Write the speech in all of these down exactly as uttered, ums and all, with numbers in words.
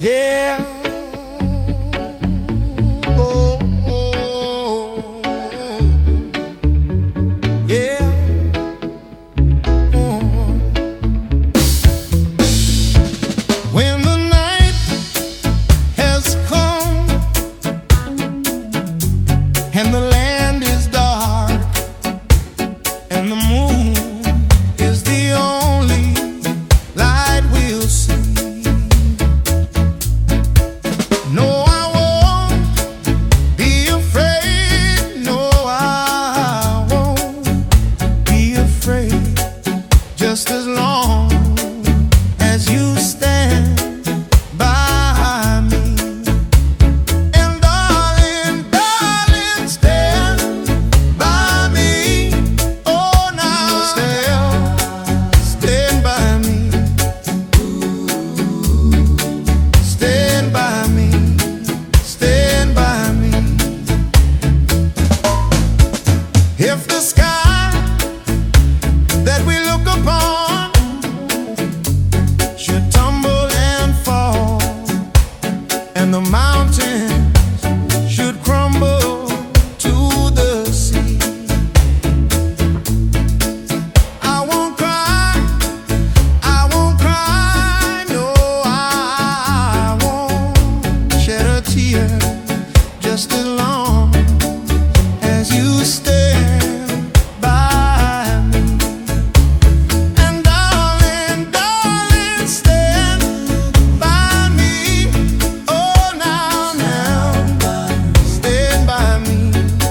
Yeah. Oh, oh, yeah. Oh. When the night has come and the land is dark and the moon is the only light we'll see. No, I won't be afraid. No, I won't be afraid. Just as long as you stand by me. And darling, darling, stand by me. Oh, now stand, stand by me. Stand by me. Stand by me. If the sky that we look upon should tumble and fall, and the mountains should crumble to the sea, I won't cry, I won't cry, no, I won't shed a tear. Just as long as you stand by me. And darling, darling, stand by me. Oh, now, now, stand by me.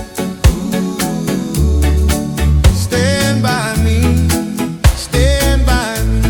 Stand by me. Stand by me.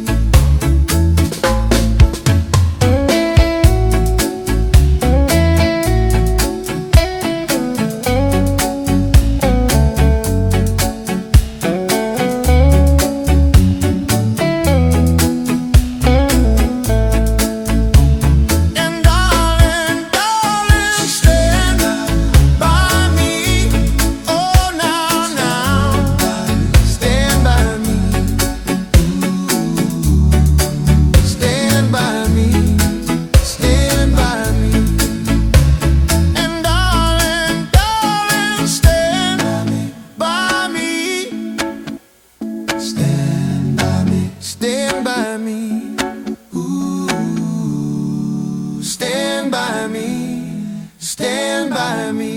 And darling, darling, stand by me. Oh, now, now, stand by me. Stand by me. Stand by me. And darling, darling, stand by me. Stand by me. Stand by me. Ooh, stand by me. Stand by me.